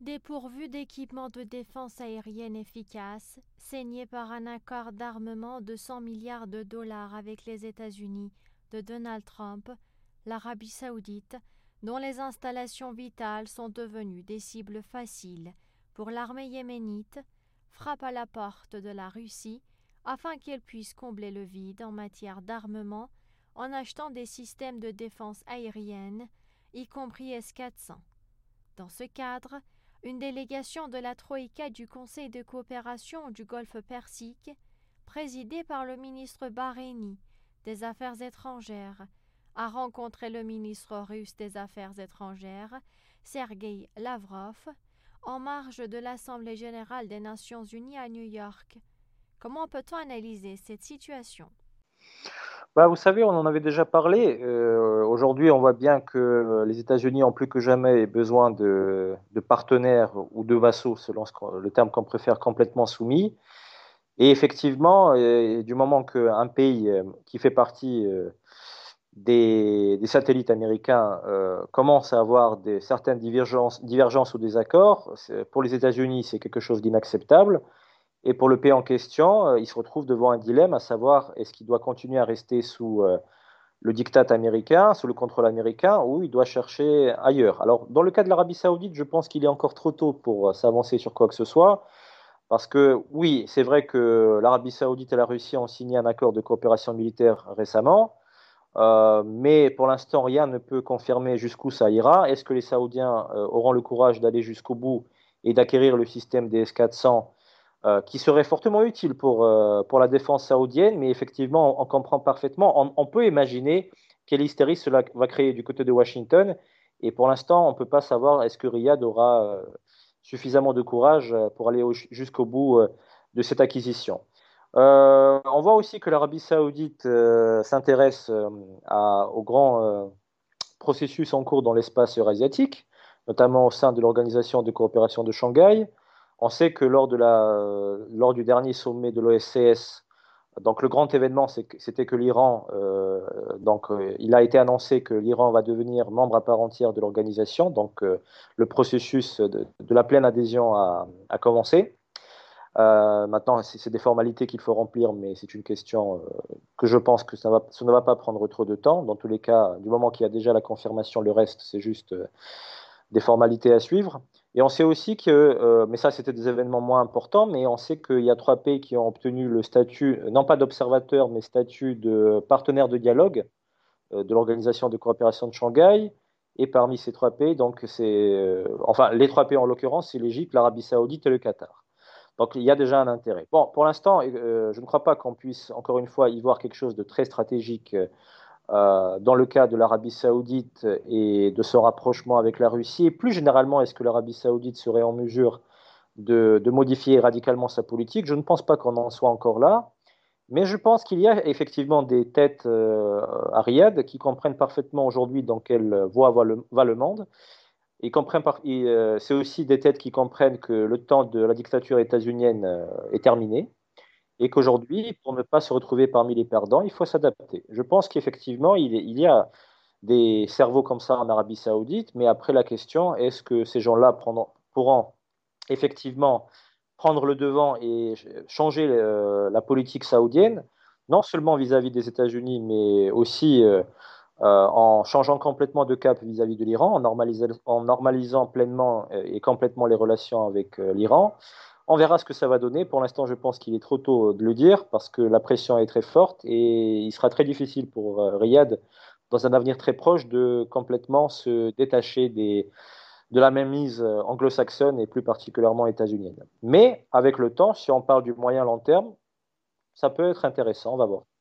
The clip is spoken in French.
Dépourvu d'équipements de défense aérienne efficaces, saigné par un accord d'armement de 100 milliards de dollars avec les États-Unis de Donald Trump, l'Arabie saoudite, dont les installations vitales sont devenues des cibles faciles pour l'armée yéménite, frappe à la porte de la Russie afin qu'elle puisse combler le vide en matière d'armement en achetant des systèmes de défense aérienne, y compris S-400. Dans ce cadre, une délégation de la Troïka du Conseil de coopération du Golfe Persique, présidée par le ministre bahreïni des Affaires étrangères, a rencontré le ministre russe des Affaires étrangères, Sergueï Lavrov, en marge de l'Assemblée générale des Nations unies à New York. Comment peut-on analyser cette situation ? Vous savez, on en avait déjà parlé. Aujourd'hui, on voit bien que les États-Unis ont plus que jamais besoin de partenaires ou de vassaux, selon le terme qu'on préfère, complètement soumis. Et effectivement, du moment qu'un pays qui fait partie des satellites américains commence à avoir certaines divergences ou désaccords, pour les États-Unis, c'est quelque chose d'inacceptable. Et pour le pays en question, il se retrouve devant un dilemme, à savoir est-ce qu'il doit continuer à rester sous le diktat américain, sous le contrôle américain, ou il doit chercher ailleurs. Alors, dans le cas de l'Arabie Saoudite, je pense qu'il est encore trop tôt pour s'avancer sur quoi que ce soit, parce que oui, c'est vrai que l'Arabie Saoudite et la Russie ont signé un accord de coopération militaire récemment, mais pour l'instant, rien ne peut confirmer jusqu'où ça ira. Est-ce que les Saoudiens auront le courage d'aller jusqu'au bout et d'acquérir le système des S-400 qui serait fortement utile pour la défense saoudienne, mais effectivement, on comprend parfaitement, on peut imaginer quelle hystérie cela va créer du côté de Washington, et pour l'instant, on ne peut pas savoir est-ce que Riyad aura suffisamment de courage pour aller jusqu'au bout de cette acquisition. On voit aussi que l'Arabie saoudite s'intéresse au grand processus en cours dans l'espace eurasiatique, notamment au sein de l'Organisation de coopération de Shanghai. On sait que lors du dernier sommet de l'OSCS, donc le grand événement, c'était que l'Iran, il a été annoncé que l'Iran va devenir membre à part entière de l'organisation, donc le processus de la pleine adhésion a commencé. Maintenant, c'est des formalités qu'il faut remplir, mais c'est une question que je pense que ça ne va pas prendre trop de temps. Dans tous les cas, du moment qu'il y a déjà la confirmation, le reste, c'est juste des formalités à suivre. Et on sait aussi que, mais ça c'était des événements moins importants, mais on sait qu'il y a trois pays qui ont obtenu le statut, non pas d'observateur, mais statut de partenaire de dialogue de l'Organisation de coopération de Shanghai. Et parmi ces trois pays, donc enfin les trois pays en l'occurrence, c'est l'Égypte, l'Arabie Saoudite et le Qatar. Donc il y a déjà un intérêt. Bon, pour l'instant, je ne crois pas qu'on puisse encore une fois y voir quelque chose de très stratégique dans le cas de l'Arabie Saoudite et de son rapprochement avec la Russie. Et plus généralement, est-ce que l'Arabie Saoudite serait en mesure de modifier radicalement sa politique? Je ne pense pas qu'on en soit encore là. Mais je pense qu'il y a effectivement des têtes à Riyad qui comprennent parfaitement aujourd'hui dans quelle voie va le monde. C'est aussi des têtes qui comprennent que le temps de la dictature états-unienne est terminé et qu'aujourd'hui, pour ne pas se retrouver parmi les perdants, il faut s'adapter. Je pense qu'effectivement, il y a des cerveaux comme ça en Arabie Saoudite, mais après la question, est-ce que ces gens-là pourront effectivement prendre le devant et changer la politique saoudienne, non seulement vis-à-vis des États-Unis, mais aussi en changeant complètement de cap vis-à-vis de l'Iran, en normalisant pleinement et complètement les relations avec l'Iran. On verra ce que ça va donner. Pour l'instant, je pense qu'il est trop tôt de le dire parce que la pression est très forte et il sera très difficile pour Riyad, dans un avenir très proche, de complètement se détacher de la mainmise anglo-saxonne et plus particulièrement états-unienne. Mais avec le temps, si on parle du moyen long terme, ça peut être intéressant, on va voir.